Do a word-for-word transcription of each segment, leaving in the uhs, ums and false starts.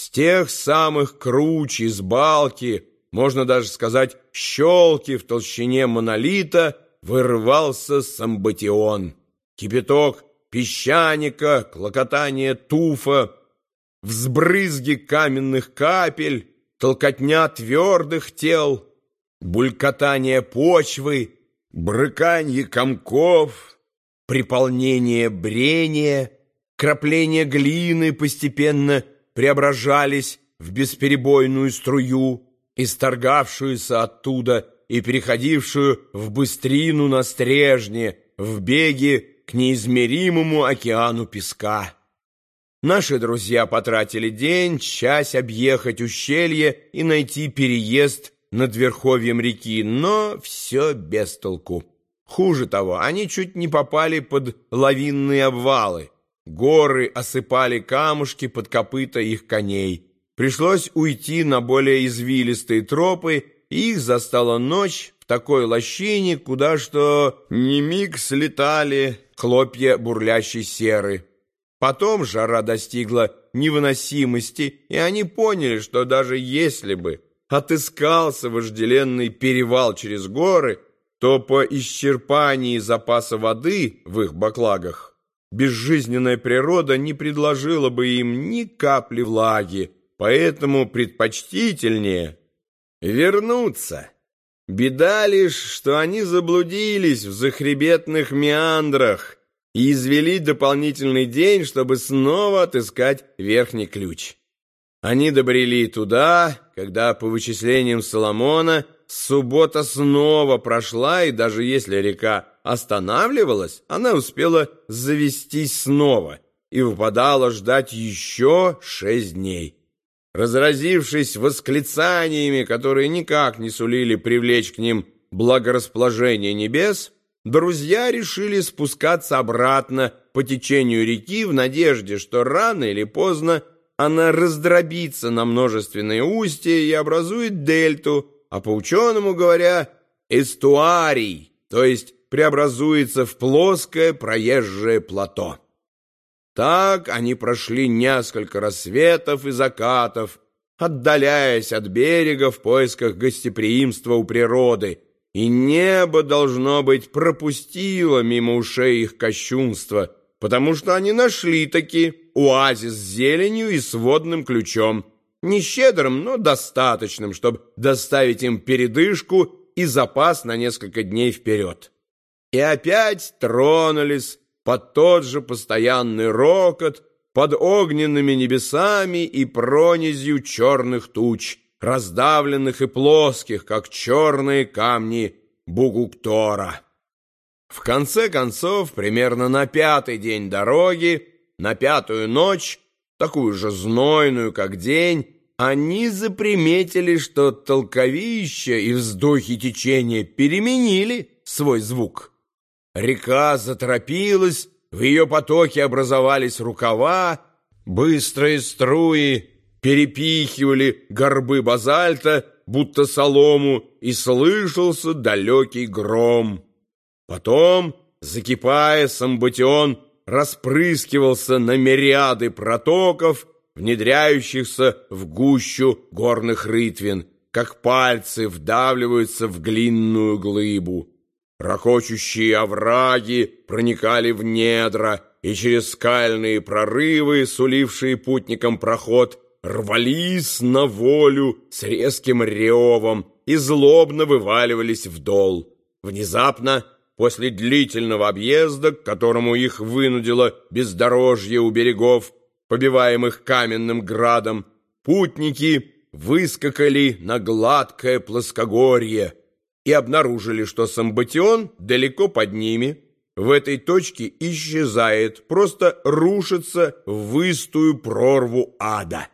С тех самых круч из балки, можно даже сказать, щелки в толщине монолита, вырвался самбатион. Кипяток песчаника, клокотание туфа, взбрызги каменных капель, толкотня твердых тел, булькотание почвы, брыканье комков, приполнение брения, крапление глины постепенно преображались в бесперебойную струю, исторгавшуюся оттуда и переходившую в быстрину на стрежне, в беге к неизмеримому океану песка. Наши друзья потратили день, часть объехать ущелье и найти переезд над верховьем реки, но все без толку. Хуже того, они чуть не попали под лавинные обвалы. Горы осыпали камушки под копыта их коней. Пришлось уйти на более извилистые тропы, и их застала ночь в такой лощине, куда что ни миг слетали хлопья бурлящей серы. Потом жара достигла невыносимости, и они поняли, что даже если бы отыскался вожделенный перевал через горы, то по исчерпании запаса воды в их баклагах безжизненная природа не предложила бы им ни капли влаги, поэтому предпочтительнее вернуться. Беда лишь, что они заблудились в захребетных меандрах и извели дополнительный день, чтобы снова отыскать верхний ключ. Они добрели туда, когда, по вычислениям Соломона, суббота снова прошла, и даже если река останавливалась, она успела завестись снова и выпадала ждать еще шесть дней. Разразившись восклицаниями, которые никак не сулили привлечь к ним благорасположение небес, друзья решили спускаться обратно по течению реки в надежде, что рано или поздно она раздробится на множественные устья и образует дельту, а по-ученому говоря, эстуарий, то есть преобразуется в плоское проезжее плато. Так они прошли несколько рассветов и закатов, отдаляясь от берега в поисках гостеприимства у природы, и небо, должно быть, пропустило мимо ушей их кощунство, потому что они нашли-таки оазис с зеленью и с водным ключом, не щедрым, но достаточным, чтобы доставить им передышку и запас на несколько дней вперед. И опять тронулись под тот же постоянный рокот, под огненными небесами и пронизью черных туч, раздавленных и плоских, как черные камни Бугуктора. В конце концов, примерно на пятый день дороги, на пятую ночь, такую же знойную, как день, они заприметили, что толковища и вздохи течения переменили свой звук. Река заторопилась, в ее потоке образовались рукава, быстрые струи перепихивали горбы базальта, будто солому, и слышался далекий гром. Потом, закипая, самбатион распрыскивался на мириады протоков, внедряющихся в гущу горных рытвин, как пальцы вдавливаются в глинную глыбу. Рокочущие овраги проникали в недра, и через скальные прорывы, сулившие путникам проход, рвались на волю с резким ревом и злобно вываливались вдол. Внезапно, после длительного объезда, к которому их вынудило бездорожье у берегов, побиваемых каменным градом, путники выскакали на гладкое плоскогорье и обнаружили, что самбатион далеко под ними, в этой точке исчезает, просто рушится в выстую прорву ада.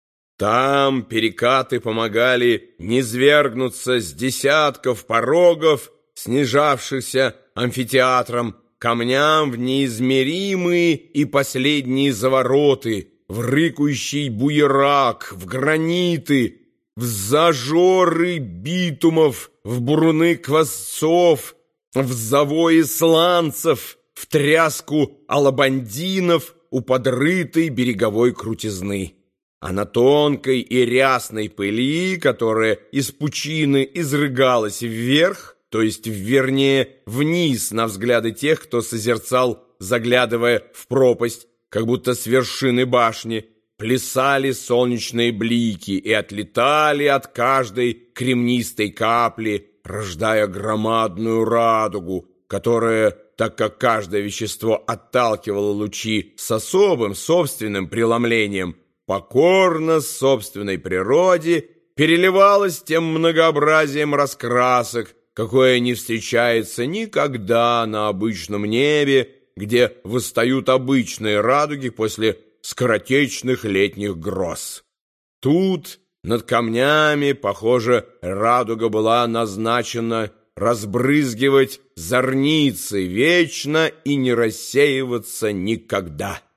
Там перекаты помогали низвергнуться с десятков порогов, снижавшихся амфитеатром, камням в неизмеримые и последние завороты, в рыкающий буерак, в граниты, в зажоры битумов, в буруны квасцов, в завои сланцев, в тряску алабандинов у подрытой береговой крутизны. а на тонкой и рясной пыли, которая из пучины изрыгалась вверх, то есть, вернее, вниз на взгляды тех, кто созерцал, заглядывая в пропасть, как будто с вершины башни, плясали солнечные блики и отлетали от каждой кремнистой капли, рождая громадную радугу, которая, так как каждое вещество отталкивало лучи с особым собственным преломлением, покорно собственной природе, переливалась тем многообразием раскрасок, какое не встречается никогда на обычном небе, где восстают обычные радуги после скоротечных летних гроз. Тут, над камнями, похоже, радуга была назначена разбрызгивать зорницы вечно и не рассеиваться никогда.